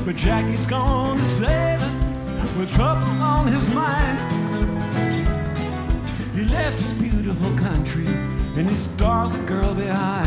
But Jackie's gone sailing with trouble on his mind. He left his beautiful country and his darling girl behind.